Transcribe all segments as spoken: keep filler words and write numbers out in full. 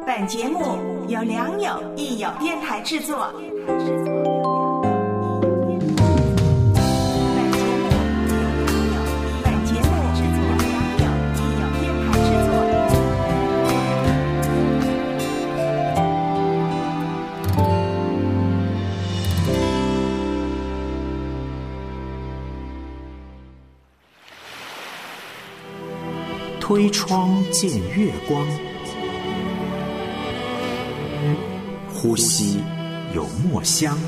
本节目由良友益友电台制作。 推窗见月光，呼吸有墨香。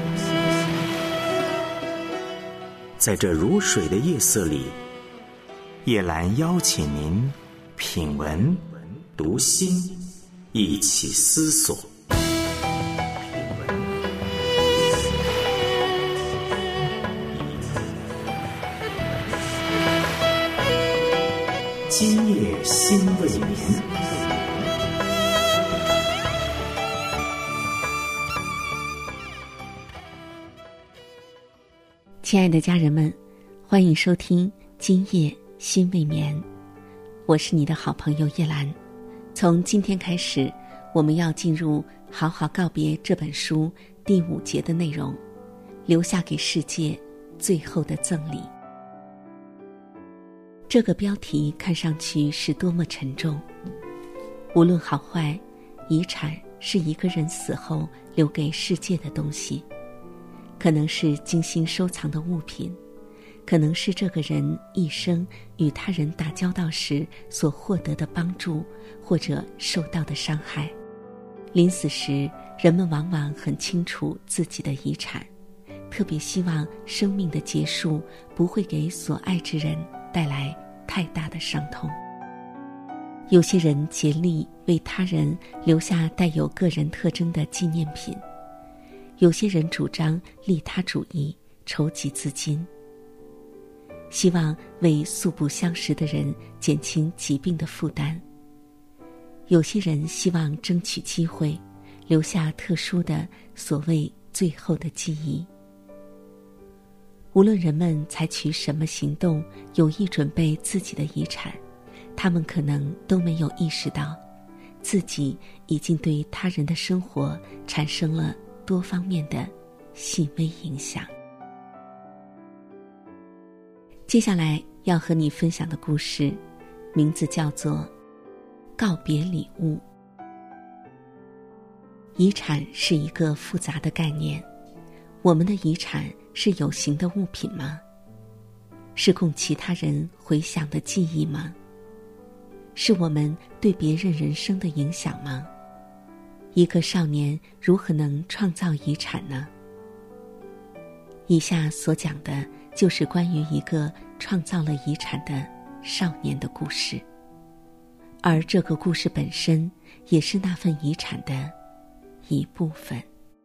在这如水的夜色里，叶兰邀请您品文读心，一起思索。今夜心未眠。 亲爱的家人们，欢迎收听今夜心未眠，我是你的好朋友叶兰。从今天开始，我们要进入《好好告别》这本书第五节的内容，留下给世界最后的赠礼。这个标题看上去是多么沉重。无论好坏，遗产是一个人死后留给世界的东西，可能是精心收藏的物品，可能是这个人一生与他人打交道时所获得的帮助或者受到的伤害。临死时，人们往往很清楚自己的遗产，特别希望生命的结束不会给所爱之人带来太大的伤痛。有些人竭力为他人留下带有个人特征的纪念品，有些人主张利他主义，筹集资金，希望为素不相识的人减轻疾病的负担。有些人希望争取机会，留下特殊的所谓最后的记忆。无论人们采取什么行动，有意准备自己的遗产，他们可能都没有意识到，自己已经对他人的生活产生了多方面的细微影响。接下来要和你分享的故事，名字叫做《告别礼物》。遗产是一个复杂的概念，我们的遗产是有形的物品吗？是供其他人回想的记忆吗？是我们对别人人生的影响吗？一个少年如何能创造遗产呢？以下所讲的就是关于一个创造了遗产的少年的故事，而这个故事本身也是那份遗产的一部分。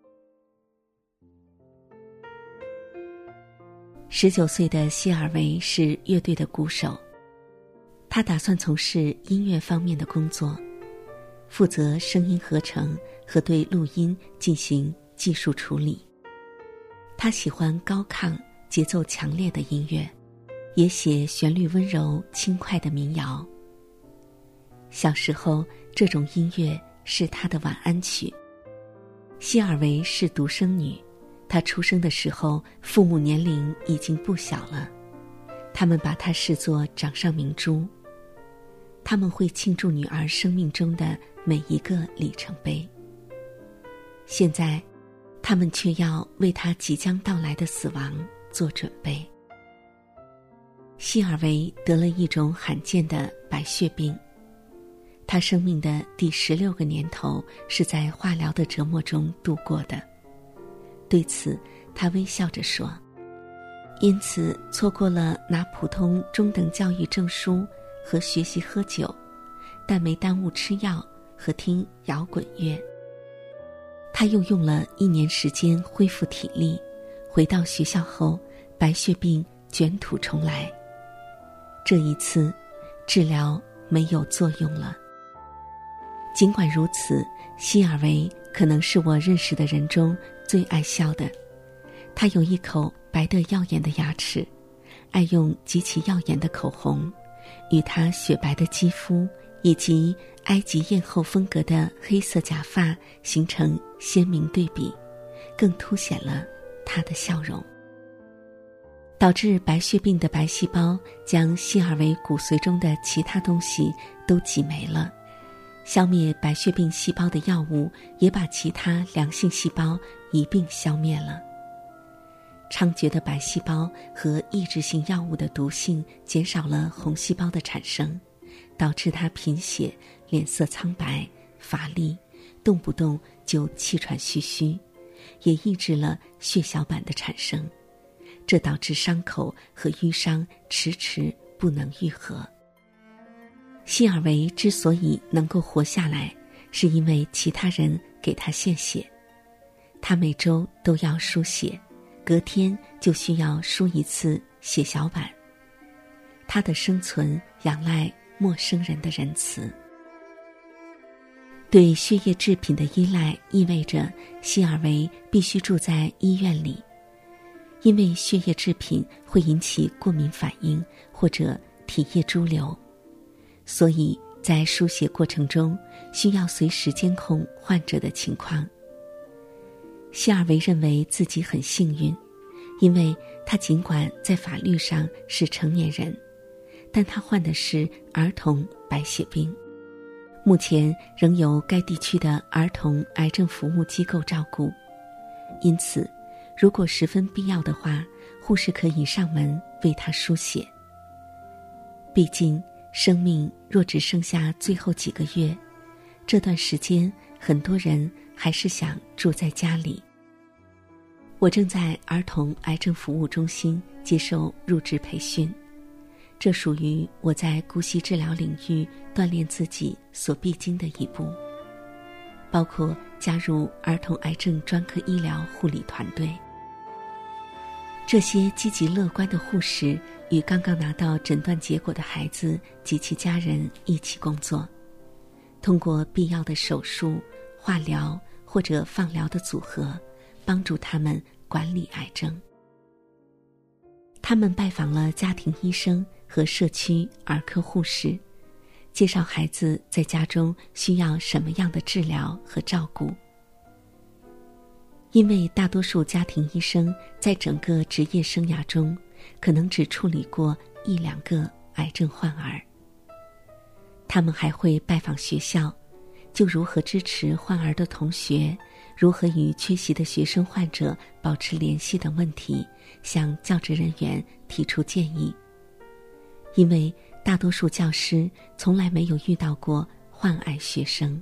十九岁的希尔维是乐队的鼓手，他打算从事音乐方面的工作，负责声音合成和对录音进行技术处理。他喜欢高亢、节奏强烈的音乐，也写旋律温柔、轻快的民谣。小时候，这种音乐是他的晚安曲。希尔维是独生女，她出生的时候，父母年龄已经不小了，他们把她视作掌上明珠。他们会庆祝女儿生命中的每一个里程碑。现在，他们却要为她即将到来的死亡做准备。希尔维得了一种罕见的白血病，他生命的第十六个年头是在化疗的折磨中度过的。对此，他微笑着说，因此错过了拿普通中等教育证书和学习喝酒，但没耽误吃药和听摇滚乐。他又用了一年时间恢复体力，回到学校后，白血病卷土重来。这一次，治疗没有作用了。尽管如此，希尔维可能是我认识的人中最爱笑的。他有一口白得耀眼的牙齿，爱用极其耀眼的口红，与他雪白的肌肤以及埃及艳后风格的黑色假发形成鲜明对比，更凸显了她的笑容。导致白血病的白细胞将希尔维骨髓中的其他东西都挤没了，消灭白血病细胞的药物也把其他良性细胞一并消灭了。猖獗的白细胞和抑制性药物的毒性减少了红细胞的产生，导致他贫血、脸色苍白、乏力，动不动就气喘吁吁，也抑制了血小板的产生，这导致伤口和淤伤迟迟不能愈合。希尔维之所以能够活下来，是因为其他人给他献血，他每周都要输血，隔天就需要输一次血小板。他的生存仰赖陌生人的仁慈。对血液制品的依赖意味着希尔维必须住在医院里，因为血液制品会引起过敏反应或者体液潴留，所以在输血过程中需要随时监控患者的情况。希尔维认为自己很幸运，因为他尽管在法律上是成年人，但他患的是儿童白血病。目前仍由该地区的儿童癌症服务机构照顾，因此如果十分必要的话，护士可以上门为他输血。毕竟生命若只剩下最后几个月，这段时间很多人还是想住在家里。我正在儿童癌症服务中心接受入职培训，这属于我在姑息治疗领域锻炼自己所必经的一步，包括加入儿童癌症专科医疗护理团队。这些积极乐观的护士与刚刚拿到诊断结果的孩子及其家人一起工作，通过必要的手术、化疗或者放疗的组合，帮助他们管理癌症。他们拜访了家庭医生和社区儿科护士，介绍孩子在家中需要什么样的治疗和照顾。因为大多数家庭医生在整个职业生涯中可能只处理过一两个癌症患儿，他们还会拜访学校，就如何支持患儿的同学，如何与缺席的学生患者保持联系等问题，向教职人员提出建议。因为大多数教师从来没有遇到过患癌学生。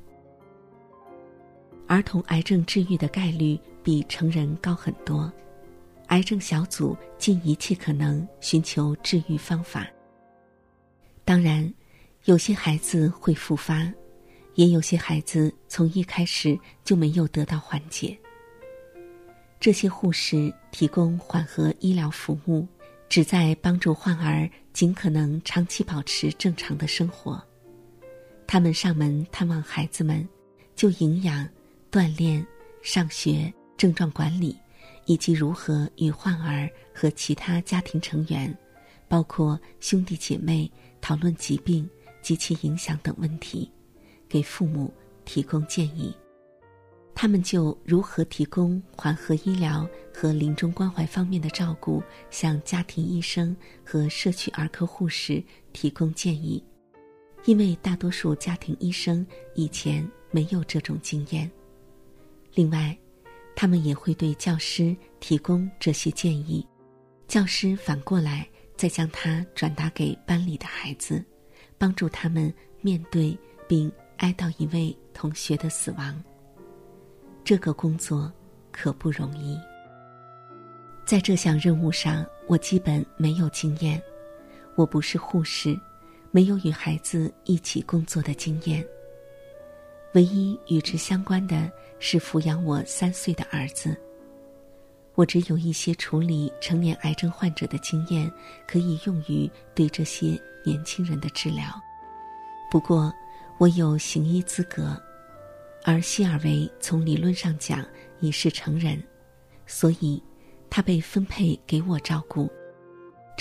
儿童癌症治愈的概率比成人高很多，癌症小组尽一切可能寻求治愈方法。当然，有些孩子会复发，也有些孩子从一开始就没有得到缓解。这些护士提供缓和医疗服务，旨在帮助患儿尽可能长期保持正常的生活。他们上门探望孩子们，就营养、锻炼、上学、症状管理，以及如何与患儿和其他家庭成员，包括兄弟姐妹，讨论疾病及其影响等问题，给父母提供建议。他们就如何提供缓和医疗和临终关怀方面的照顾，向家庭医生和社区儿科护士提供建议，因为大多数家庭医生以前没有这种经验。另外，他们也会对教师提供这些建议，教师反过来再将它转达给班里的孩子，帮助他们面对并哀悼一位同学的死亡。这个工作可不容易。在这项任务上，我基本没有经验，我不是护士，没有与孩子一起工作的经验。唯一与之相关的是抚养我三岁的儿子。我只有一些处理成年癌症患者的经验，可以用于对这些年轻人的治疗。不过，我有行医资格，而希尔维从理论上讲已是成人，所以他被分配给我照顾。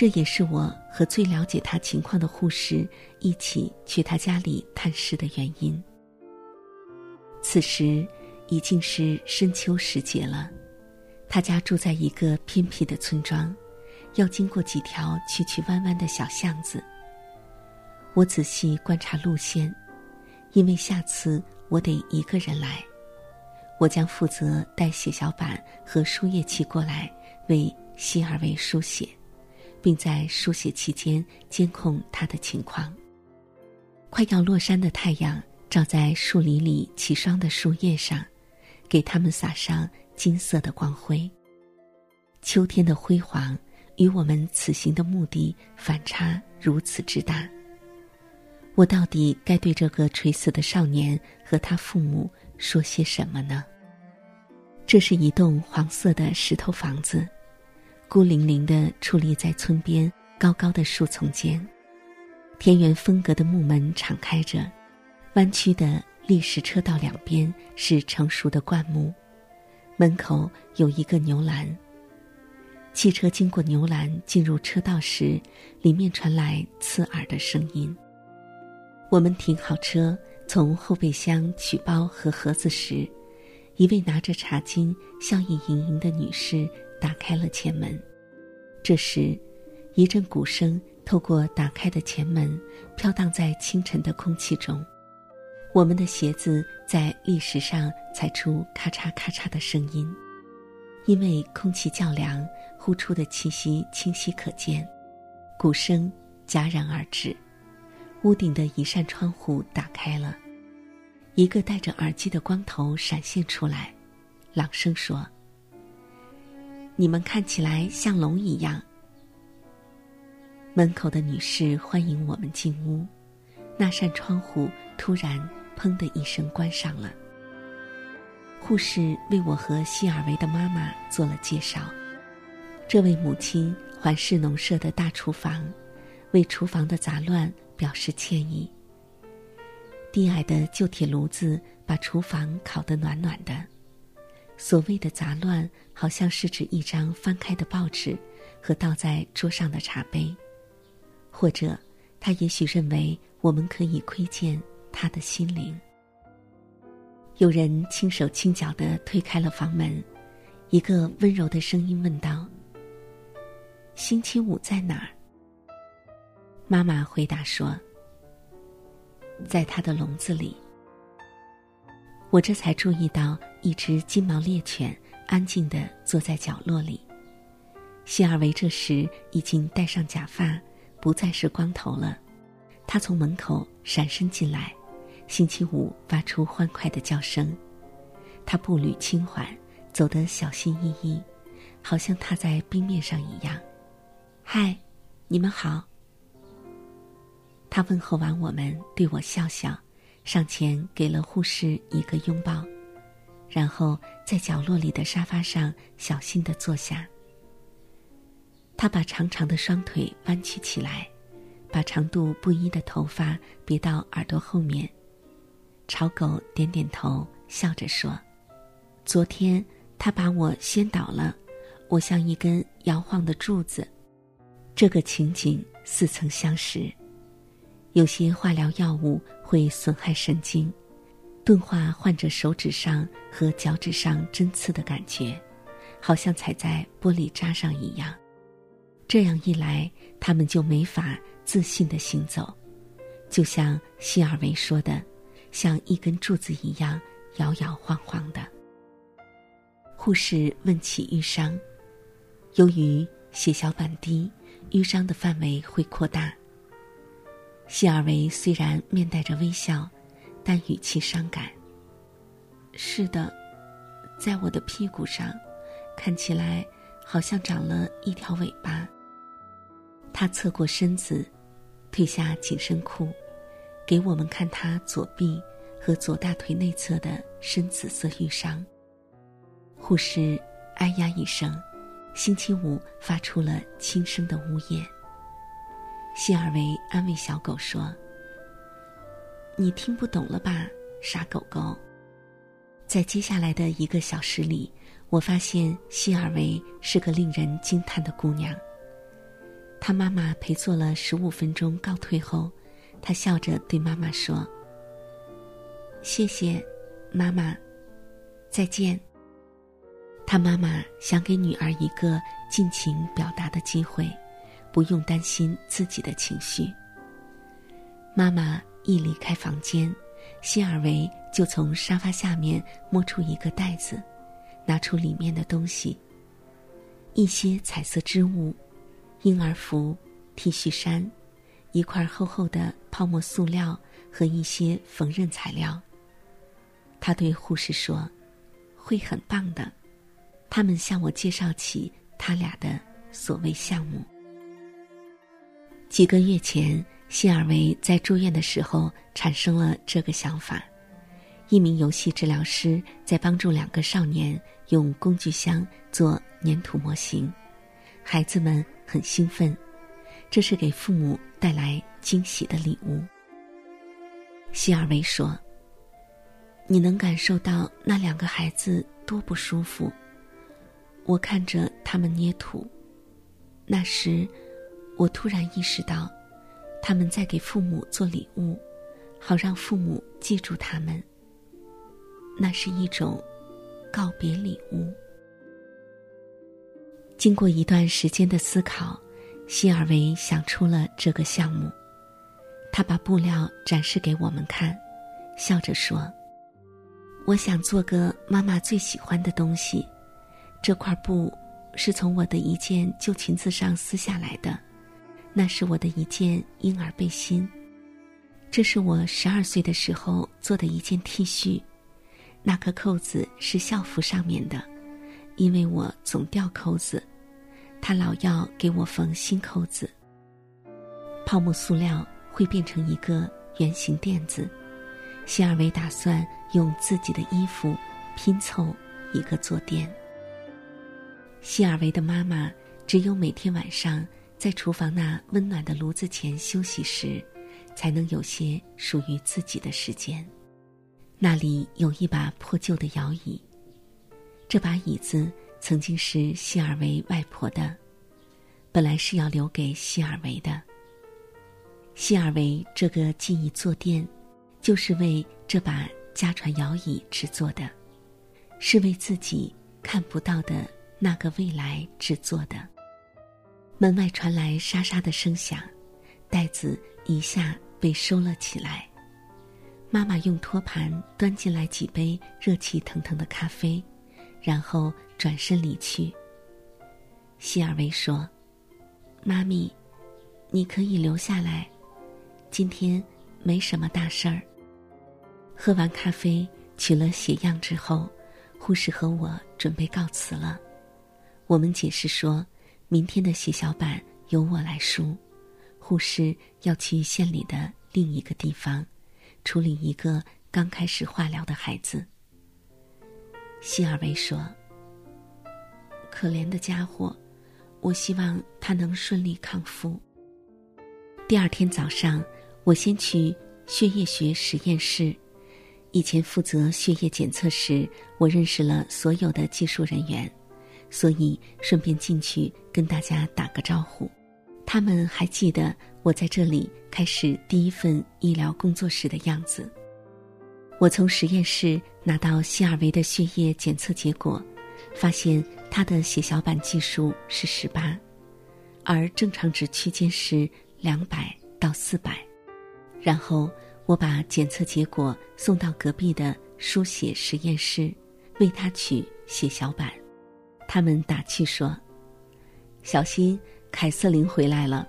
这也是我和最了解他情况的护士一起去他家里探视的原因。此时已经是深秋时节了，他家住在一个偏僻的村庄，要经过几条曲曲弯弯的小巷子。我仔细观察路线，因为下次我得一个人来，我将负责带写小板和书页器过来为希尔维书写，并在书写期间监控他的情况。快要落山的太阳照在树林里起霜的树叶上，给它们洒上金色的光辉。秋天的辉煌与我们此行的目的反差如此之大。我到底该对这个垂死的少年和他父母说些什么呢？这是一栋黄色的石头房子，孤零零地矗立在村边高高的树丛间。田园风格的木门敞开着，弯曲的砾石车道两边是成熟的灌木，门口有一个牛栏。汽车经过牛栏进入车道时，里面传来刺耳的声音。我们停好车，从后备箱取包和盒子时，一位拿着茶巾笑意盈盈的女士打开了前门。这时一阵鼓声透过打开的前门飘荡在清晨的空气中，我们的鞋子在砾石上踩出咔嚓咔嚓的声音。因为空气较凉，呼出的气息清晰可见，鼓声戛然而止。屋顶的一扇窗户打开了，一个戴着耳机的光头闪现出来，朗声说：“你们看起来像龙一样。”门口的女士欢迎我们进屋，那扇窗户突然砰的一声关上了。护士为我和希尔维的妈妈做了介绍。这位母亲环视农舍的大厨房，为厨房的杂乱表示歉意。低矮的旧铁炉子把厨房烤得暖暖的，所谓的杂乱好像是指一张翻开的报纸和倒在桌上的茶杯，或者他也许认为我们可以窥见他的心灵。有人轻手轻脚地推开了房门，一个温柔的声音问道：“星期五在哪儿？”妈妈回答说：“在他的笼子里。”我这才注意到一只金毛猎犬安静地坐在角落里。希尔维这时已经戴上假发，不再是光头了。他从门口闪身进来，星期五发出欢快的叫声。他步履轻缓，走得小心翼翼，好像踏在冰面上一样。“嗨，你们好。”他问候完我们，对我笑笑，上前给了护士一个拥抱，然后在角落里的沙发上小心地坐下。他把长长的双腿弯曲起来，把长度不一的头发别到耳朵后面，朝狗点点头，笑着说：“昨天他把我掀倒了，我像一根摇晃的柱子。”这个情景似曾相识。有些化疗药物会损害神经，钝化患者手指上和脚趾上针刺的感觉，好像踩在玻璃渣上一样。这样一来，他们就没法自信地行走，就像希尔维说的，像一根柱子一样摇摇晃晃的。护士问起淤伤，由于血小板低，淤伤的范围会扩大。希尔维虽然面带着微笑，但语气伤感。“是的，在我的屁股上，看起来好像长了一条尾巴。”他侧过身子，褪下紧身裤，给我们看他左臂和左大腿内侧的深紫色淤伤。护士哎呀一声，星期五发出了轻声的呜咽。希尔维安慰小狗说：“你听不懂了吧，傻狗狗。”在接下来的一个小时里，我发现希尔维是个令人惊叹的姑娘。 他妈妈陪做了十五分钟告退后，他笑着对妈妈说：谢谢妈妈，再见。他妈妈想给女儿一个尽情表达的机会，不用担心自己的情绪。妈妈一离开房间，谢尔维就从沙发下面摸出一个袋子，拿出里面的东西，一些彩色织物、婴儿服、T 恤衫，一块厚厚的泡沫塑料和一些缝纫材料。他对护士说：会很棒的。他们向我介绍起他俩的所谓项目。几个月前，谢尔维在住院的时候产生了这个想法。一名游戏治疗师在帮助两个少年用工具箱做粘土模型，孩子们很兴奋，这是给父母带来惊喜的礼物。谢尔维说：你能感受到那两个孩子多不舒服。我看着他们捏土，那时我突然意识到，他们在给父母做礼物，好让父母记住他们。那是一种告别礼物。经过一段时间的思考，谢尔维想出了这个项目。他把布料展示给我们看，笑着说：我想做个妈妈最喜欢的东西。这块布是从我的一件旧裙子上撕下来的，那是我的一件婴儿背心。这是我十二岁的时候做的一件 T 恤，那颗扣子是校服上面的，因为我总掉扣子，他老要给我缝新扣子。泡沫塑料会变成一个圆形垫子，谢尔维打算用自己的衣服拼凑一个坐垫。谢尔维的妈妈只有每天晚上在厨房那温暖的炉子前休息时，才能有些属于自己的时间。那里有一把破旧的摇椅，这把椅子曾经是谢尔维外婆的，本来是要留给谢尔维的。谢尔维这个记忆坐垫，就是为这把家传摇椅制作的，是为自己看不到的那个未来制作的。门外传来沙沙的声响，袋子一下被收了起来。妈妈用托盘端进来几杯热气腾腾的咖啡，然后转身离去。谢尔维说：妈咪，你可以留下来，今天没什么大事儿。喝完咖啡，取了血样之后，护士和我准备告辞了。我们解释说，明天的血小板由我来输，护士要去县里的另一个地方处理一个刚开始化疗的孩子。谢尔维说：可怜的家伙，我希望他能顺利康复。第二天早上，我先去血液学实验室。以前负责血液检测时，我认识了所有的技术人员，所以顺便进去跟大家打个招呼。他们还记得我在这里开始第一份医疗工作时的样子。我从实验室拿到谢尔维的血液检测结果，发现他的血小板计数是十八，而正常值区间是两百到四百。然后我把检测结果送到隔壁的输血实验室，为他取血小板。他们打趣说：小心，凯瑟琳回来了。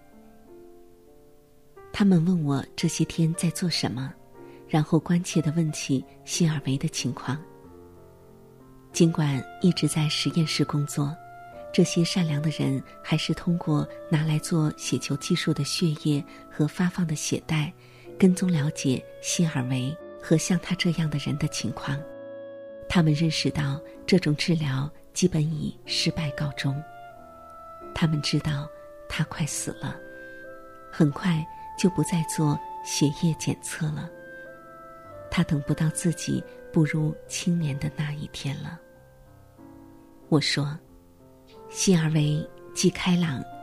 他们问我这些天在做什么，然后关切地问起谢尔维的情况。尽管一直在实验室工作，这些善良的人还是通过拿来做血球计数的血液和发放的血袋，跟踪了解谢尔维和像他这样的人的情况。他们认识到这种治疗基本以失败告终。他们知道他快死了，很快就不再做血液检测了。他等不到自己步入青年的那一天了。我说，谢尔维既开朗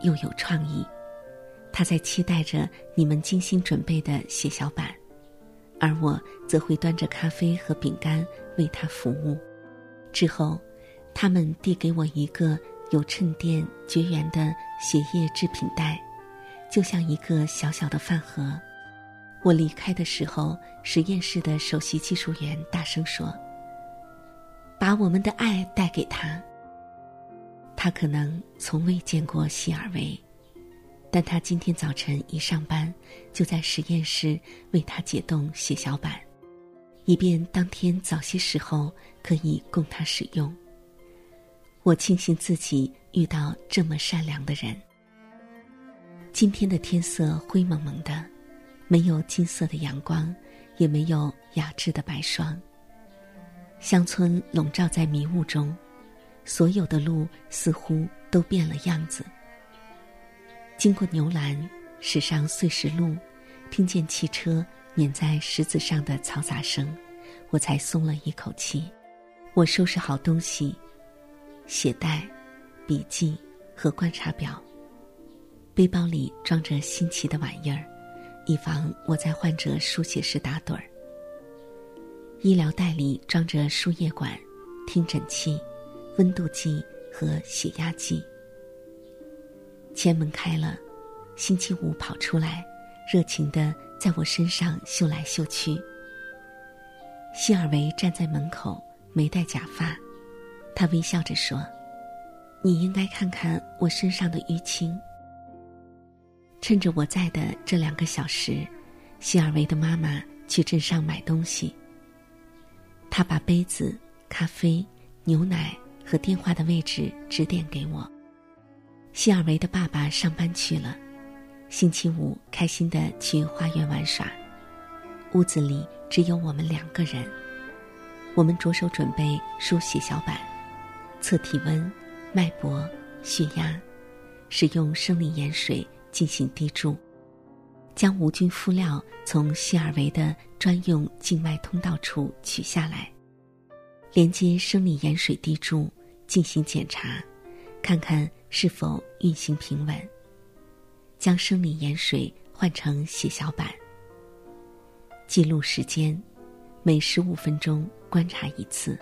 又有创意，他在期待着你们精心准备的血小板，而我则会端着咖啡和饼干为他服务。之后，他们递给我一个有衬垫绝缘的血液制品袋，就像一个小小的饭盒。我离开的时候，实验室的首席技术员大声说：“把我们的爱带给他。”他可能从未见过希尔维，但他今天早晨一上班，就在实验室为他解冻血小板，以便当天早些时候可以供他使用。我庆幸自己遇到这么善良的人。今天的天色灰蒙蒙的，没有金色的阳光，也没有雅致的白霜。乡村笼罩在迷雾中，所有的路似乎都变了样子。经过牛栏，驶上碎石路，听见汽车碾在石子上的嘈杂声，我才松了一口气。我收拾好东西，鞋带、笔记和观察表，背包里装着新奇的玩意儿，以防我在患者输血时打盹儿。医疗袋里装着输液管、听诊器、温度计和血压计。前门开了，星期五跑出来，热情地在我身上嗅来嗅去。希尔维站在门口，没戴假发，他微笑着说：“你应该看看我身上的淤青。”趁着我在的这两个小时，希尔维的妈妈去镇上买东西。她把杯子、咖啡、牛奶和电话的位置指点给我。希尔维的爸爸上班去了，星期五开心地去花园玩耍。屋子里只有我们两个人。我们着手准备输血小板，测体温、脉搏、血压，使用生理盐水进行滴注，将无菌敷料从希尔维的专用静脉通道处取下来，连接生理盐水滴注进行检查，看看是否运行平稳，将生理盐水换成血小板，记录时间，每十五分钟观察一次。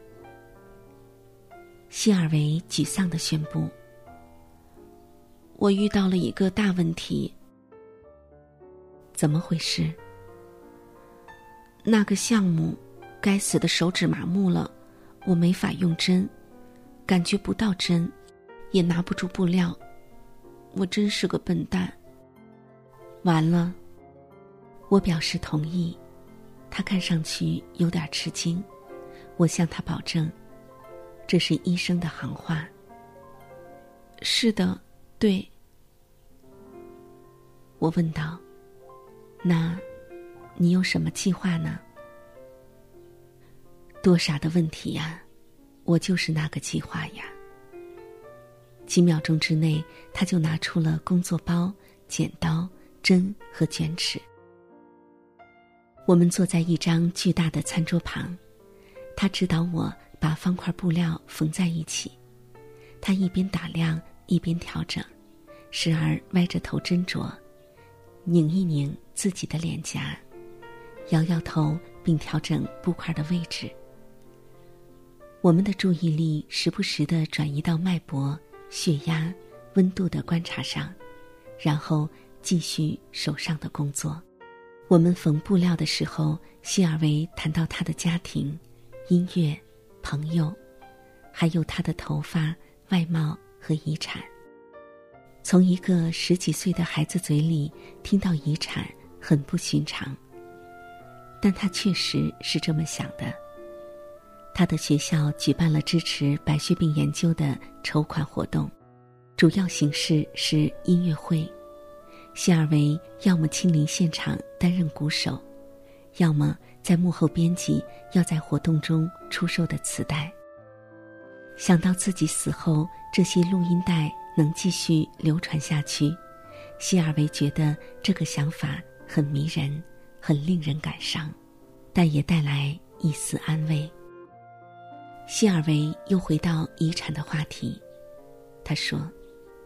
希尔维沮丧地宣布：“我遇到了一个大问题。”怎么回事？那个项目，该死的手指麻木了，我没法用针，感觉不到针，也拿不住布料，我真是个笨蛋。完了。我表示同意，他看上去有点吃惊，我向他保证，这是医生的行话。是的，对。我问道：“那，你有什么计划呢？”多傻的问题呀，我就是那个计划呀。几秒钟之内，他就拿出了工作包、剪刀、针和卷尺。我们坐在一张巨大的餐桌旁，他指导我把方块布料缝在一起。他一边打量一边调整，时而歪着头斟酌，拧一拧自己的脸颊，摇摇头并调整布块的位置。我们的注意力时不时地转移到脉搏、血压、温度的观察上，然后继续手上的工作。我们缝布料的时候，希尔维谈到他的家庭、音乐、朋友，还有他的头发、外貌和遗产。从一个十几岁的孩子嘴里听到遗产很不寻常，但他确实是这么想的。他的学校举办了支持白血病研究的筹款活动，主要形式是音乐会。希尔维要么亲临现场担任鼓手，要么在幕后编辑要在活动中出售的磁带。想到自己死后这些录音带能继续流传下去，希尔维觉得这个想法很迷人，很令人感伤，但也带来一丝安慰。希尔维又回到遗产的话题，他说：“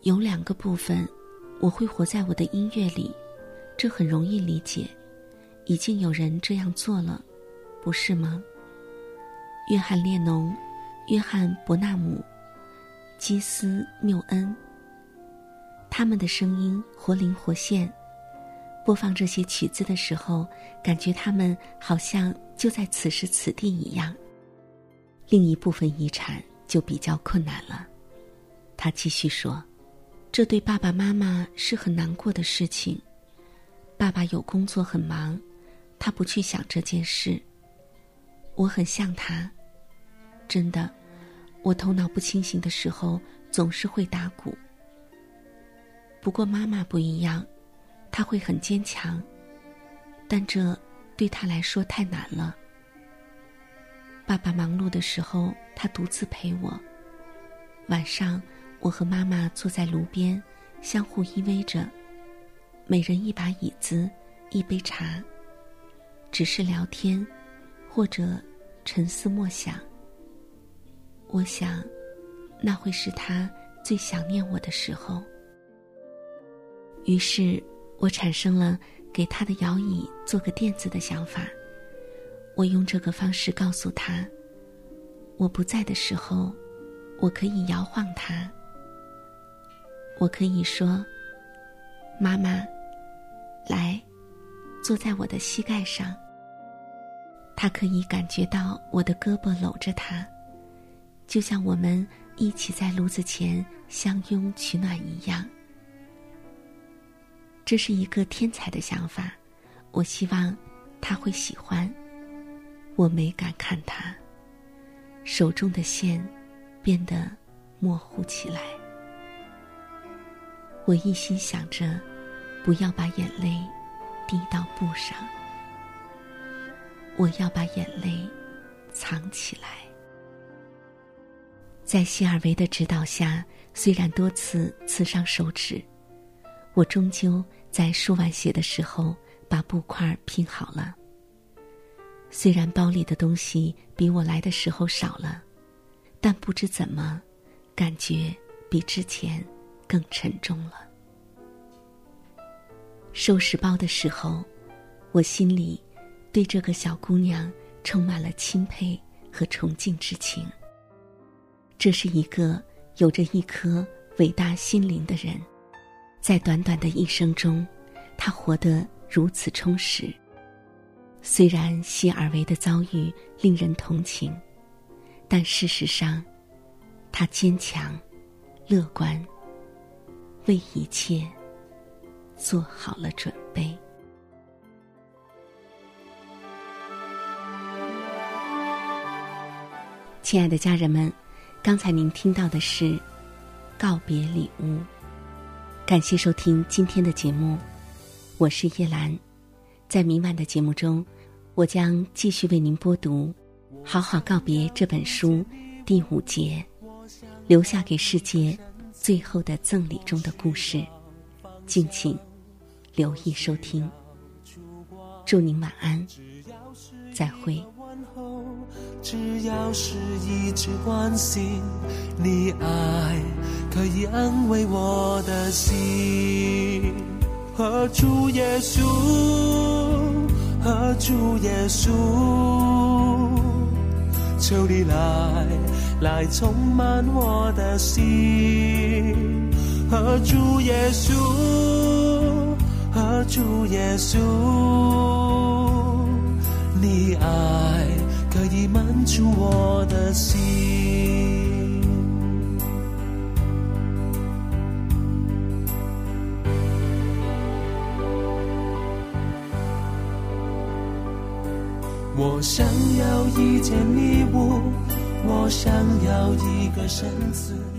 有两个部分，我会活在我的音乐里，这很容易理解，已经有人这样做了，不是吗？约翰列侬、约翰伯纳姆、基斯缪恩，他们的声音活灵活现，播放这些曲子的时候，感觉他们好像就在此时此地一样。另一部分遗产就比较困难了。他继续说，这对爸爸妈妈是很难过的事情。爸爸有工作很忙，他不去想这件事。我很像他，真的，我头脑不清醒的时候总是会打鼓。不过妈妈不一样，她会很坚强，但这对她来说太难了。爸爸忙碌的时候，他独自陪我。晚上，我和妈妈坐在炉边，相互依偎着，每人一把椅子，一杯茶，只是聊天，或者沉思默想。我想，那会是他最想念我的时候。于是，我产生了给他的摇椅做个垫子的想法。我用这个方式告诉他，我不在的时候，我可以摇晃他。我可以说，妈妈，来，坐在我的膝盖上。他可以感觉到我的胳膊搂着他，就像我们一起在炉子前相拥取暖一样。这是一个天才的想法，我希望他会喜欢。我没敢看他，手中的线变得模糊起来。我一心想着，不要把眼泪滴到布上，我要把眼泪藏起来。在希尔维的指导下，虽然多次刺伤手指，我终究在书完写的时候把布块拼好了。虽然包里的东西比我来的时候少了，但不知怎么，感觉比之前更沉重了。收拾包的时候，我心里对这个小姑娘充满了钦佩和崇敬之情。这是一个有着一颗伟大心灵的人，在短短的一生中，她活得如此充实。虽然希尔维的遭遇令人同情，但事实上，他坚强、乐观，为一切做好了准备。亲爱的家人们，刚才您听到的是告别礼物。感谢收听今天的节目，我是叶兰。在明晚的节目中，我将继续为您播读《好好告别》这本书第五节，留下给世界最后的赠礼中的故事。敬请留意收听。祝您晚安，再会。 只要是一直关心你，爱可以安慰我的心。和主耶稣，和主耶稣，求你来，来充满我的心。和主耶稣，和主耶稣，你爱可以满足我的心。我想要一件礼物，我想要一个绳子。